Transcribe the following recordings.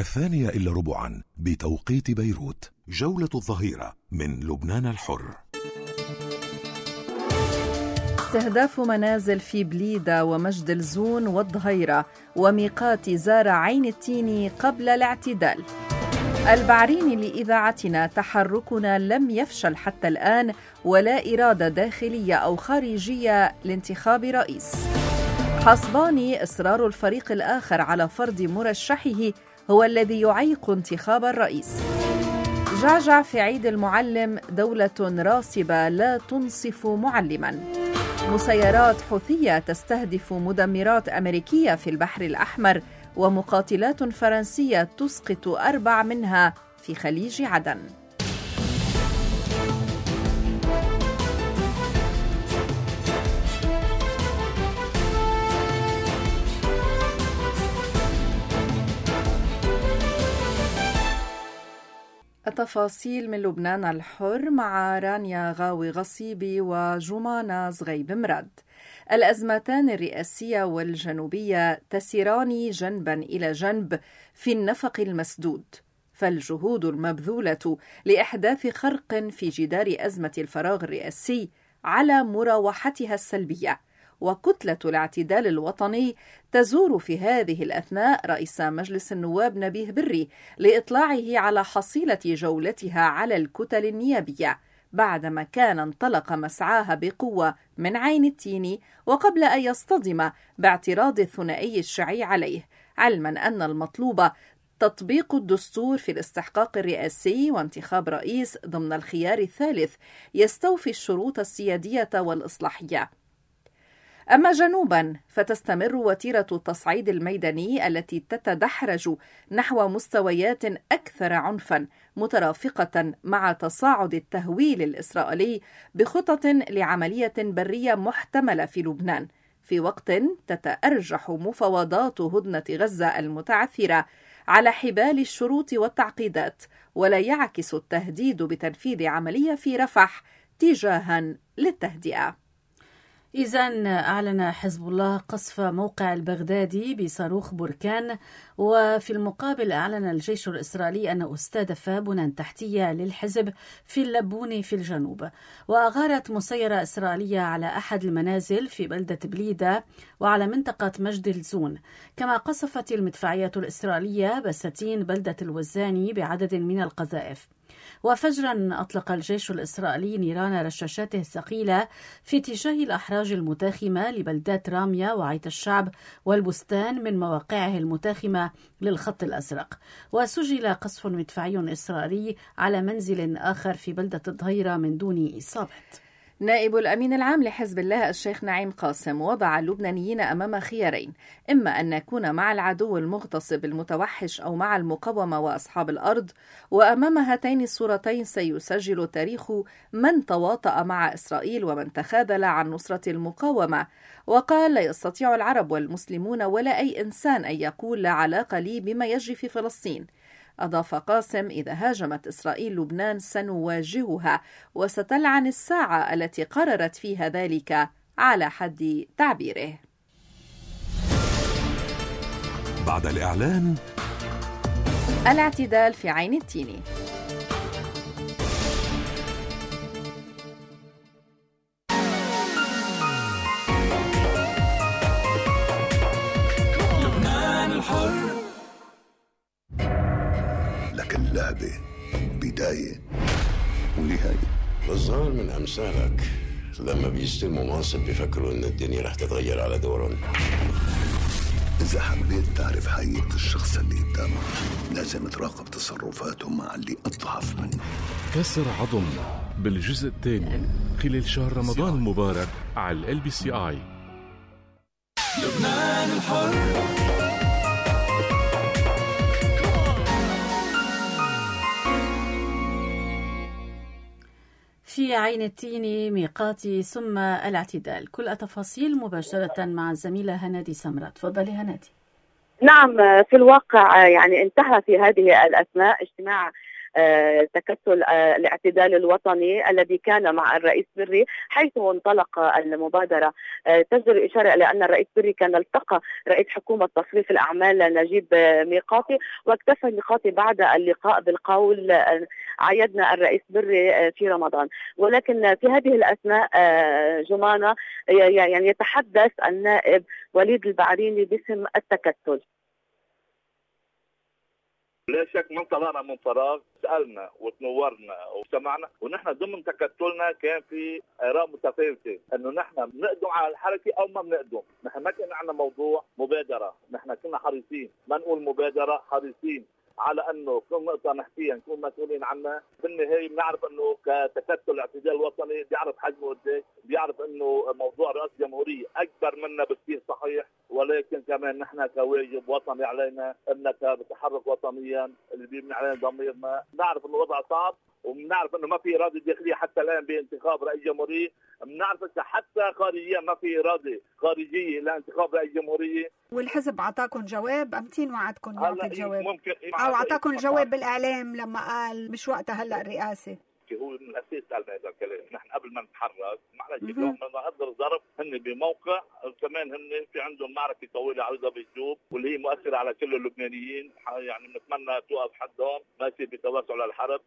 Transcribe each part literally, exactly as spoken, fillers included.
الثانية إلا ربعا بتوقيت بيروت. جولة الظهيرة من لبنان الحر. استهداف منازل في بليدة ومجد الزون والظهيرة وميقات زارع عين التين قبل الاعتدال. البعرين لإذاعتنا: تحركنا لم يفشل حتى الآن، ولا إرادة داخلية أو خارجية لانتخاب رئيس. حصباني: إصرار الفريق الآخر على فرض مرشحه هو الذي يعيق انتخاب الرئيس. جعجع في عيد المعلم: دولة راسبة لا تنصف معلما. مسيرات حوثية تستهدف مدمرات أمريكية في البحر الأحمر، ومقاتلات فرنسية تسقط أربع منها في خليج عدن. التفاصيل من لبنان الحر مع رانيا غاوي غصيبي وجمانة زغيب مراد. الأزمتان الرئاسية والجنوبية تسيران جنبا إلى جنب في النفق المسدود، فالجهود المبذولة لإحداث خرق في جدار أزمة الفراغ الرئاسي على مراوحتها السلبية، وكتلة الاعتدال الوطني تزور في هذه الأثناء رئيس مجلس النواب نبيه بري لإطلاعه على حصيلة جولتها على الكتل النيابية، بعدما كان انطلق مسعاها بقوة من عين التين، وقبل أن يصطدم باعتراض الثنائي الشيعي عليه، علما أن المطلوب تطبيق الدستور في الاستحقاق الرئاسي وانتخاب رئيس ضمن الخيار الثالث يستوفي الشروط السيادية والإصلاحية. أما جنوبا فتستمر وتيرة التصعيد الميداني التي تتدحرج نحو مستويات أكثر عنفا، مترافقة مع تصاعد التهويل الإسرائيلي بخطط لعملية برية محتملة في لبنان، في وقت تتأرجح مفاوضات هدنة غزة المتعثرة على حبال الشروط والتعقيدات، ولا يعكس التهديد بتنفيذ عملية في رفح تجاها للتهدئة. إذن أعلن حزب الله قصف موقع البغدادي بصاروخ بركان، وفي المقابل أعلن الجيش الإسرائيلي أنه استهدف بنى تحتية للحزب في اللبونة في الجنوب. وأغارت مسيرة إسرائيلية على أحد المنازل في بلدة بليدة وعلى منطقة مجد الزون، كما قصفت المدفعية الإسرائيلية بساتين بلدة الوزاني بعدد من القذائف. وفجرا أطلق الجيش الإسرائيلي نيران رشاشاته الثقيلة في اتجاه الأحراج المتاخمة لبلدات رامية وعيت الشعب والبستان من مواقعه المتاخمة للخط الأزرق. وسجل قصف مدفعي إسرائيلي على منزل آخر في بلدة الظهيرة من دون إصابة. نائب الأمين العام لحزب الله الشيخ نعيم قاسم وضع اللبنانيين أمام خيارين: إما أن نكون مع العدو المغتصب المتوحش أو مع المقاومة وأصحاب الأرض، وأمام هاتين الصورتين سيسجل تاريخ من تواطأ مع إسرائيل ومن تخاذل عن نصرة المقاومة. وقال: لا يستطيع العرب والمسلمون ولا أي إنسان أن يقول لا علاقة لي بما يجري في فلسطين. أضاف قاسم: إذا هاجمت إسرائيل لبنان سنواجهها، وستلعن الساعة التي قررت فيها ذلك على حد تعبيره. بعد الإعلان: الاعتدال في عين التين. لبنان الحر. لكن اللعبة بداية ونهاية. الظاهر من أمثالك لما بيستلموا منصب بيفكروا إن الدنيا رح تتغير على دورهم. إذا حبيت تعرف حقيقة الشخص اللي قدامك لازم تراقب تصرفاته مع اللي أضعف منه. كسر عظم بالجزء الثاني خلال شهر رمضان المبارك على ال بي سي آي. لبنان الحر. في عين التين ميقاتي ثم الاعتدال. كل التفاصيل مباشرة مع الزميلة هنادي سمرة. تفضلي هنادي. نعم، في الواقع يعني انتهى في هذه الأثناء اجتماع تكتل الاعتدال الوطني الذي كان مع الرئيس بري، حيث انطلق المبادرة. تجدر الإشارة إلى أن الرئيس بري كان التقى رئيس حكومة تصريف الأعمال نجيب ميقاتي، واكتفى ميقاتي بعد اللقاء بالقول عيدنا الرئيس بري في رمضان. ولكن في هذه الأثناء جمانة يعني يتحدث النائب وليد البعريني باسم التكتل. لا شك من طلعنا من فراغ، سألنا وتنورنا وسمعنا، ونحن ضمن تكتلنا كان في آراء متفاوتة انه نحن بنقدم على الحركة او ما بنقدم. نحن ما كان عندنا موضوع مبادرة، نحن كنا حريصين، ما نقول مبادرة، حريصين على انه كل نقطة نحكيها نكون مسؤولين عنها. بالنهاية بنعرف انه كتكتل الاعتدال الوطني بيعرف حجمه قديش، بيعرف انه موضوع رئاسة جمهورية اكبر منا بكثير صحيح، ولكن كمان نحن كواجب وطني علينا انك بتحرك وطنيا اللي بيبني علينا ضميرنا. بنعرف انه الوضع صعب، وبنعرف انه ما في اراده داخليه حتى الان بانتخاب رئيس جمهوريه، بنعرف حتى خارجيا ما في اراده خارجيه لانتخاب رئيس جمهوريه. والحزب اعطاكم جواب ام تين وعدكم يعطي الجواب؟ ممكن او اعطاكم الجواب بالاعلام لما قال مش وقتها هلا الرئاسه؟ هو من الاساس قالنا هذا الكلام، نحن قبل ما نتحرك معلش اليوم نقدر ظرف هن بموقع، كمان هن في عندهم معركه طويله عريضه بالجوب واللي هي مؤثره على كل اللبنانيين، يعني بنتمنى توقف حدهم ما يصير بتوسع للحرب.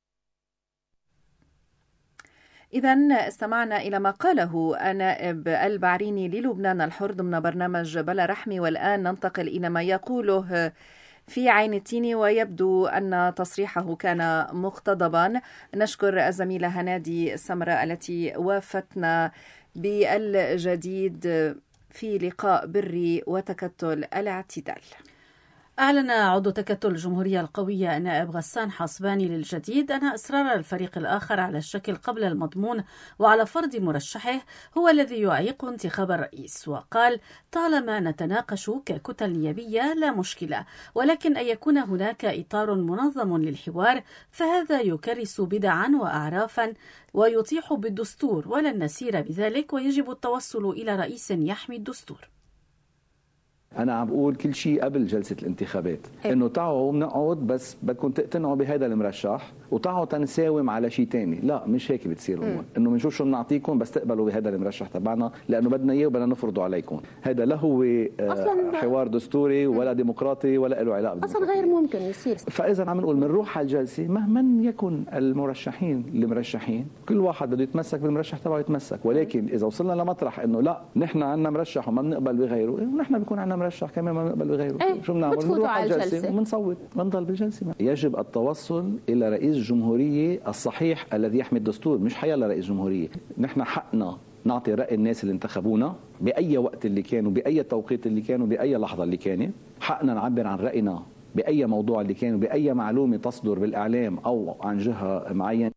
إذن استمعنا إلى ما قاله النائب البعريني للبنان الحر ضمن برنامج بلا رحمي، والآن ننتقل إلى ما يقوله في عين التين، ويبدو أن تصريحه كان مقتضبا. نشكر الزميلة هنادي سمراء التي وافتنا بالجديد في لقاء بري وتكتل الاعتدال. أعلن عضو تكتل الجمهورية القوية النائب غسان حصباني للجديد أن إصرار الفريق الآخر على الشكل قبل المضمون وعلى فرض مرشحه هو الذي يعيق انتخاب الرئيس، وقال: طالما نتناقش ككتل نيابية لا مشكلة، ولكن أن يكون هناك إطار منظم للحوار فهذا يكرس بدعا وأعرافا ويطيح بالدستور، ولن نسير بذلك، ويجب التوصل إلى رئيس يحمي الدستور. أنا عم بقول كل شيء قبل جلسة الانتخابات، إنه تعوا بنقعد بس بدكم تقتنعوا بهذا المرشح وتعوا تنساوم على شيء تاني. لا، مش هيك بتصير الأمور، إنه بنشوف شو بنعطيكم بس تقبلوا بهذا المرشح تبعنا لأنه بدنا إياه وبدنا نفرضه عليكم. هذا لا هو حوار دستوري ولا ديمقراطي ولا له علاقة أصلا غير ممكن يصير. فإذا عم نقول بنروح على الجلسة مهما يكن المرشحين المرشحين، كل واحد بده يتمسك بالمرشح تبعه يتمسك، ولكن إذا وصلنا لمطرح إنه لا نحن عندنا مرشح وما بنقبل بغيره، ونحن بيكون عندنا مرشح كمان ما بنقبل بغيره، ايه شو بنعمل؟ بنروح على الجلسه وبنصوت بنضل بالجلسه. يجب التوصل الى رئيس جمهوريه الصحيح الذي يحمي الدستور، مش حيلا رئيس جمهوريه. نحن حقنا نعطي راي الناس اللي انتخبونا باي وقت اللي كانوا، باي توقيت اللي كانوا، باي لحظه اللي كانت. حقنا نعبر عن راينا باي موضوع اللي كانوا، باي معلومه تصدر بالاعلام او عن جهه معينه.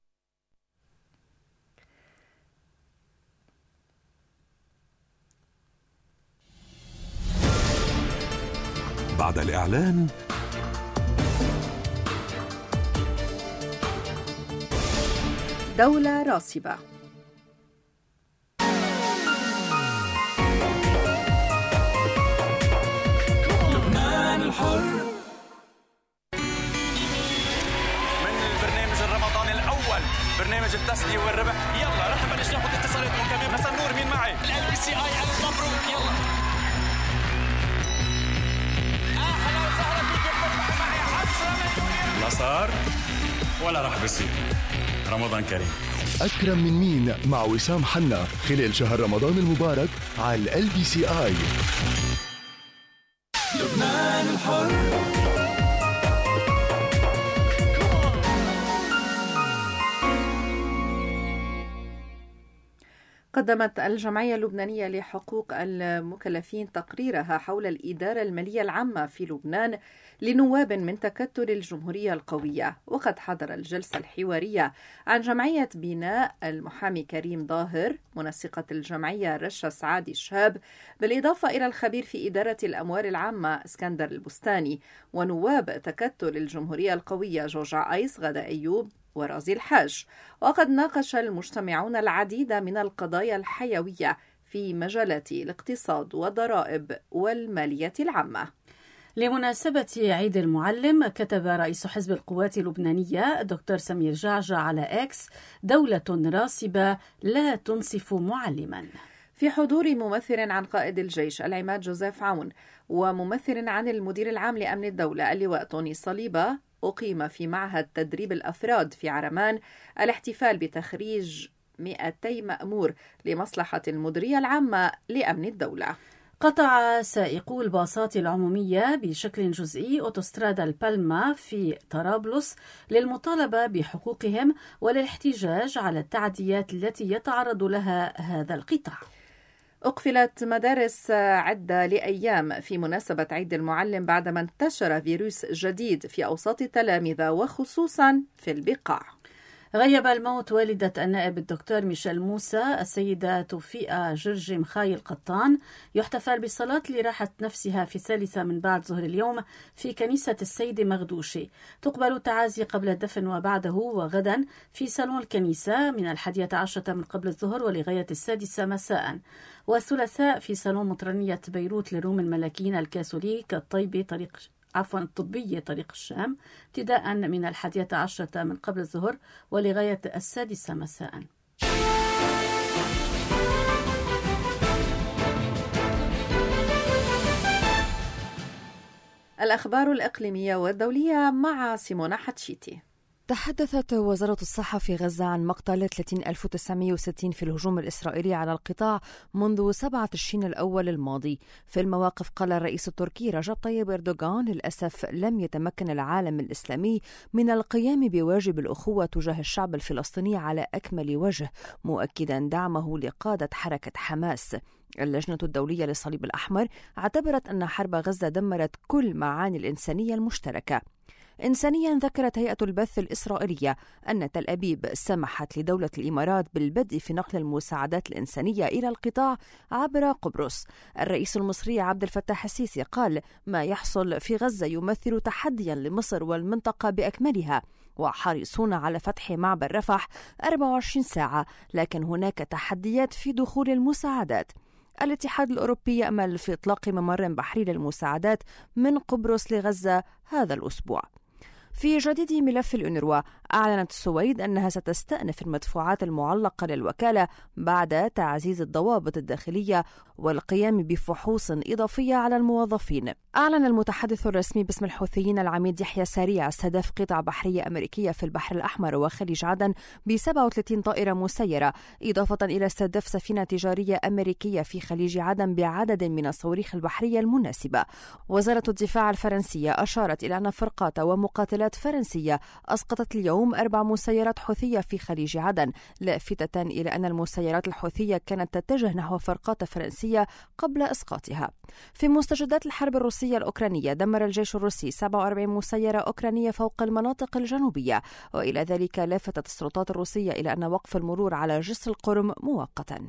بعد الإعلان دولة راسبة. لبنان الحر من البرنامج الرمضاني الأول، برنامج التسلية والربح. يلا رح نبلش ناخذ اتصالاتكم كمان. مساء النور، مين معي؟ ال بي سي اي. ألف مبروك. يلا لا صار ولا راح بصير. رمضان كريم. أكرم من مين مع وسام حنا خلال شهر رمضان المبارك على ال بي سي اي. لبنان الحر. قدمت الجمعية اللبنانية لحقوق المكلفين تقريرها حول الإدارة المالية العامة في لبنان لنواب من تكتل الجمهورية القوية. وقد حضر الجلسة الحوارية عن جمعية بناء المحامي كريم ظاهر، منسقة الجمعية رشا سعادي الشاب، بالإضافة إلى الخبير في إدارة الأموال العامة اسكندر البستاني، ونواب تكتل الجمهورية القوية جوجع أيس، غدا أيوب، ورازي الحاج. وقد ناقش المجتمعون العديد من القضايا الحيوية في مجالات الاقتصاد والضرائب والمالية العامة. لمناسبة عيد المعلم، كتب رئيس حزب القوات اللبنانية الدكتور سمير جعجع على إكس: دولة راسبة لا تنصف معلما. في حضور ممثل عن قائد الجيش العماد جوزيف عون وممثل عن المدير العام لأمن الدولة اللواء طوني صليبة، أقيم في معهد تدريب الأفراد في عرمان الاحتفال بتخريج مئتي مأمور لمصلحة المديرية العامة لأمن الدولة. قطع سائقو الباصات العمومية بشكل جزئي أوتوسترادا البالما في طرابلس للمطالبة بحقوقهم والاحتجاج على التعديات التي يتعرض لها هذا القطاع. أقفلت مدارس عدة لأيام في مناسبة عيد المعلم بعدما انتشر فيروس جديد في أوساط التلامذة وخصوصا في البقاع. غيب الموت والدة النائب الدكتور ميشيل موسى السيدة توفيقة جرجي مخاي القطان. يحتفل بالصلاة لراحة نفسها في الثالثة من بعد ظهر اليوم في كنيسة السيدة مغدوشي. تقبل التعازي قبل الدفن وبعده وغدا في صالون الكنيسة من الحادية عشرة من قبل الظهر ولغاية السادسة مساء، والثلاثاء في صالون مطرانية بيروت لروم الملاكين الكاثوليك الطيبة طريق عفوا الطبية طريق الشام ابتداء من الحادية عشرة من قبل الظهر ولغاية السادسة مساء. الأخبار الإقليمية والدولية مع سيمونا حتشيتي. تحدثت وزارة الصحة في غزة عن مقتل ثلاثين ألف وتسعمائة وستين في الهجوم الإسرائيلي على القطاع منذ سبعة تشرين الأول الماضي. في المواقف قال الرئيس التركي رجب طيب إردوغان: للأسف لم يتمكن العالم الإسلامي من القيام بواجب الأخوة تجاه الشعب الفلسطيني على أكمل وجه، مؤكدا دعمه لقادة حركة حماس. اللجنة الدولية للصليب الأحمر اعتبرت أن حرب غزة دمرت كل معاني الإنسانية المشتركة. إنسانيا، ذكرت هيئة البث الإسرائيلية أن تل أبيب سمحت لدولة الإمارات بالبدء في نقل المساعدات الإنسانية إلى القطاع عبر قبرص. الرئيس المصري عبد الفتاح السيسي قال: ما يحصل في غزة يمثل تحديا لمصر والمنطقة بأكملها، وحريصون على فتح معبر رفح أربعة وعشرين ساعة، لكن هناك تحديات في دخول المساعدات. الاتحاد الأوروبي يأمل في إطلاق ممر بحري للمساعدات من قبرص لغزة هذا الأسبوع. في جديد ملف الأونروا، أعلنت السويد أنها ستستأنف المدفوعات المعلقة للوكالة بعد تعزيز الضوابط الداخلية والقيام بفحوص إضافية على الموظفين. أعلن المتحدث الرسمي باسم الحوثيين العميد يحيى سريع استهداف قطع بحرية أمريكية في البحر الأحمر وخليج عدن ب سبعة وثلاثين طائرة مسيرة، إضافة إلى استهداف سفينة تجارية أمريكية في خليج عدن بعدد من الصواريخ البحرية المناسبة. وزارة الدفاع الفرنسية أشارت إلى أن فرقات ومقاتلات فرنسية أسقطت اليوم أربع مسيرات حوثية في خليج عدن، لافتة إلى أن المسيرات الحوثية كانت تتجه نحو فرقات فرنسية قبل إسقاطها. في مستجدات الحرب الروسية الأوكرانية، دمر الجيش الروسي سبعة وأربعين مسيرة أوكرانية فوق المناطق الجنوبية، وإلى ذلك لافتت السلطات الروسية إلى أن وقف المرور على جسر القرم مؤقتا.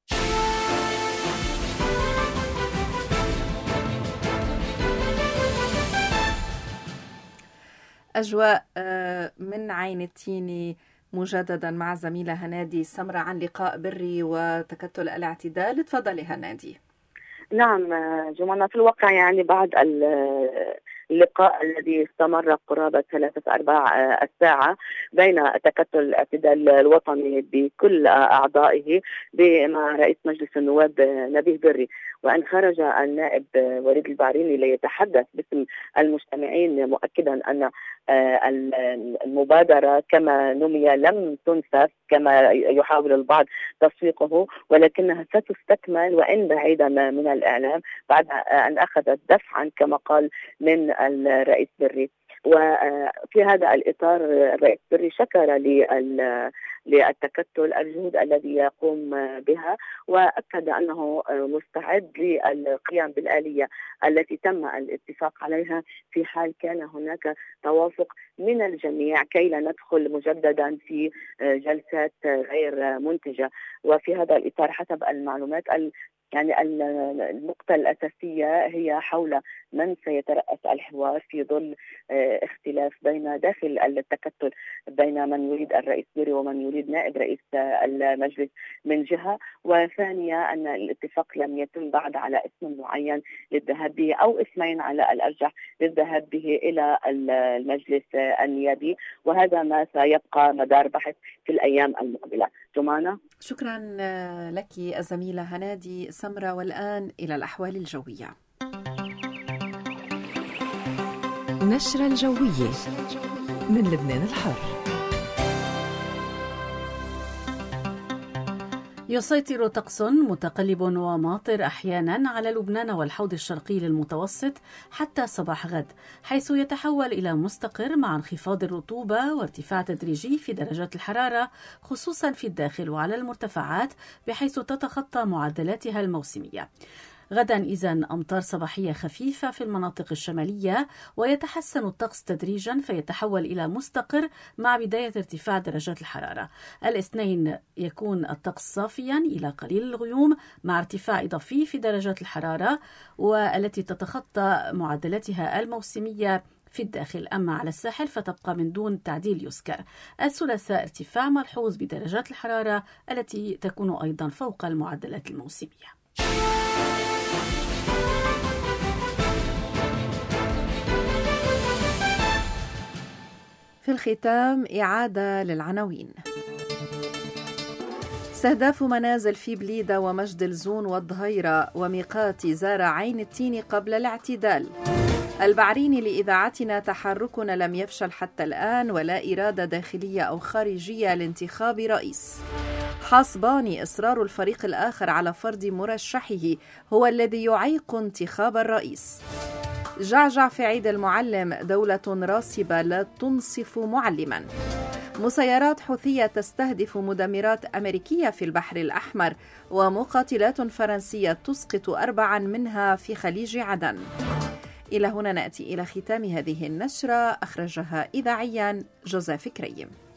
أجواء من عين التين مجددا مع زميلة هنادي سمرة عن لقاء بري وتكتل الاعتدال. تفضلي هنادي. نعم جمانة، في الواقع يعني بعد اللقاء الذي استمر قرابة ثلاثة أرباع الساعة بين تكتل الاعتدال الوطني بكل أعضائه بمع رئيس مجلس النواب نبيه بري، وأن خرج النائب وليد البعريني ليتحدث باسم المجتمعين مؤكدا أن المبادرة كما نمي لم تنسف كما يحاول البعض تسويقه، ولكنها ستستكمل وإن بعيدا من الإعلام بعد أن أخذت دفعا كما قال من الرئيس بري. وفي هذا الإطار الرئيس بري شكر للتكتل الجهود الذي يقوم بها، وأكد أنه مستعد للقيام بالآلية التي تم الاتفاق عليها في حال كان هناك توافق من الجميع كي لا ندخل مجددا في جلسات غير منتجة. وفي هذا الإطار حسب المعلومات يعني النقطة الأساسية هي حول من سيترأس الحوار في ظل اختلاف بين داخل التكتل بين من يريد الرئيس بري ومن توليد نائب رئيس المجلس من جهة، وثانية أن الاتفاق لم يتم بعد على اسم معين للذهاب به أو اسمين على الأرجح للذهاب به إلى المجلس النيابي، وهذا ما سيبقى مدار بحث في الأيام المقبلة. جمانة، شكرا لك الزميلة هنادي سمرة. والآن إلى الأحوال الجوية. نشرة الجوية من لبنان الحر. يسيطر طقس متقلب وماطر أحيانا على لبنان والحوض الشرقي للمتوسط حتى صباح غد، حيث يتحول إلى مستقر مع انخفاض الرطوبة وارتفاع تدريجي في درجات الحرارة خصوصا في الداخل وعلى المرتفعات، بحيث تتخطى معدلاتها الموسمية. غدا إذن أمطار صباحية خفيفة في المناطق الشمالية، ويتحسن الطقس تدريجا فيتحول إلى مستقر مع بداية ارتفاع درجات الحرارة. الاثنين يكون الطقس صافيا إلى قليل الغيوم مع ارتفاع إضافي في درجات الحرارة والتي تتخطى معدلاتها الموسمية في الداخل. أما على الساحل فتبقى من دون تعديل يذكر. الثلاثاء ارتفاع ملحوظ بدرجات الحرارة التي تكون أيضا فوق المعدلات الموسمية. في الختام إعادة للعناوين. استهداف منازل في بليدة ومجد الزون والظهيرة وميقات زار عين التين قبل الاعتدال. البعريني لإذاعتنا: تحركنا لم يفشل حتى الآن ولا إرادة داخلية أو خارجية لانتخاب رئيس. حاسباني: إصرار الفريق الآخر على فرض مرشحه هو الذي يعيق انتخاب الرئيس. جعجع في عيد المعلم: دولة راسبة لا تنصف معلما. مسيرات حوثية تستهدف مدمرات أمريكية في البحر الأحمر، ومقاتلات فرنسية تسقط أربعا منها في خليج عدن. إلى هنا نأتي إلى ختام هذه النشرة، أخرجها إذاعيا جوزيف كريم.